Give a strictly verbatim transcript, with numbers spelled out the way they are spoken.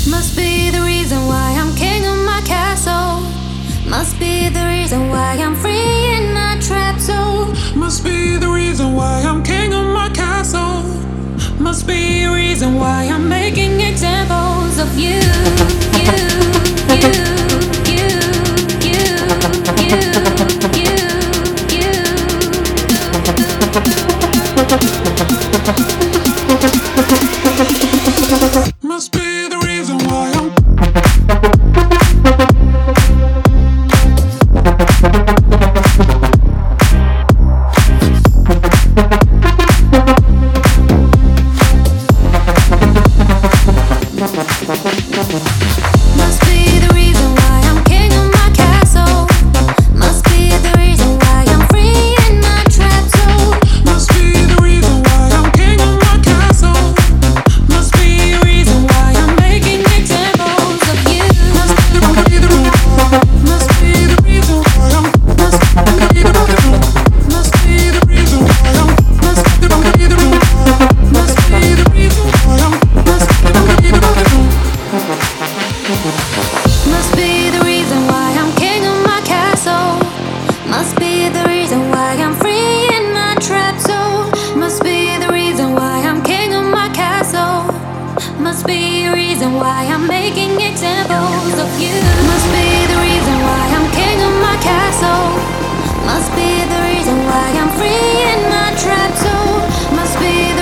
Must be the reason why I'm king of my castle. Must be the reason why I'm free in my trap zone. Must be the reason why I'm king of my castle. Must be a reason why I'm making examples of you, you, you, you, you, you, you, you. Must be the reason why I'm Must be the reason why I'm king of my castle. Must be the reason why I'm free in my trap zone. Must be the reason why I'm king of my castle. Must be a reason why I'm making examples of you. Must be the reason. Must be the reason why I'm. Must be the reason. Must be the reason why I'm. Must be the reason. Must be the reason why I'm. Must be the reason. Must be the reason why I'm king of my castle. Must be the reason why I'm free in my trap zone. Must be the reason why I'm king of my castle. Must be a reason why I'm making examples of you. Must be the reason why I'm king of my castle. Must be the reason why I'm free in my trap zone. Must be